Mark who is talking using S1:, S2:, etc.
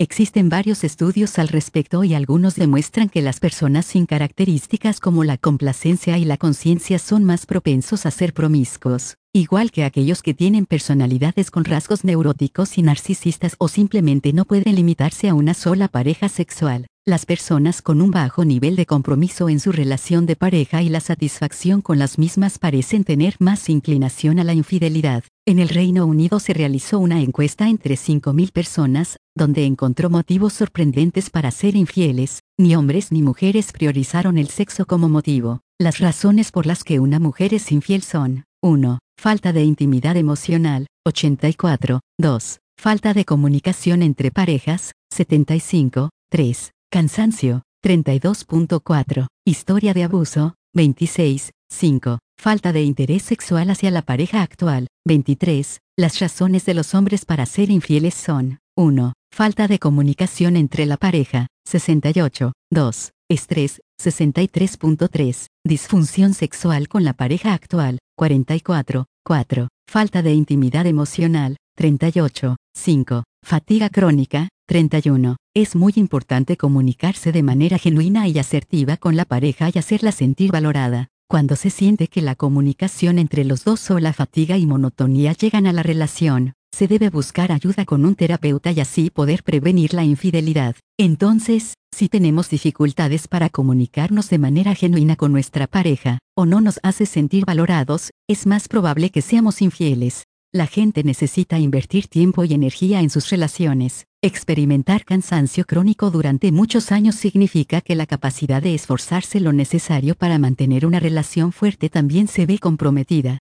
S1: Existen varios estudios al respecto y algunos demuestran que las personas sin características como la complacencia y la conciencia son más propensos a ser promiscuos, igual que aquellos que tienen personalidades con rasgos neuróticos y narcisistas o simplemente no pueden limitarse a una sola pareja sexual. Las personas con un bajo nivel de compromiso en su relación de pareja y la satisfacción con las mismas parecen tener más inclinación a la infidelidad. En el Reino Unido se realizó una encuesta entre 5.000 personas, donde encontró motivos sorprendentes para ser infieles. Ni hombres ni mujeres priorizaron el sexo como motivo. Las razones por las que una mujer es infiel son: 1. Falta de intimidad emocional, 84. 2. Falta de comunicación entre parejas, 75. 3. Cansancio, 32.4. Historia de abuso, 26. 5. Falta de interés sexual hacia la pareja actual, 23. Las razones de los hombres para ser infieles son: 1. Falta de comunicación entre la pareja, 68. 2. Estrés, 63.3. Disfunción sexual con la pareja actual, 44. 4. Falta de intimidad emocional, 38. 5. Fatiga crónica, 31. Es muy importante comunicarse de manera genuina y asertiva con la pareja y hacerla sentir valorada. Cuando se siente que la comunicación entre los dos o la fatiga y monotonía llegan a la relación, se debe buscar ayuda con un terapeuta y así poder prevenir la infidelidad. Entonces, si tenemos dificultades para comunicarnos de manera genuina con nuestra pareja, o no nos hace sentir valorados, es más probable que seamos infieles. La gente necesita invertir tiempo y energía en sus relaciones. Experimentar cansancio crónico durante muchos años significa que la capacidad de esforzarse lo necesario para mantener una relación fuerte también se ve comprometida.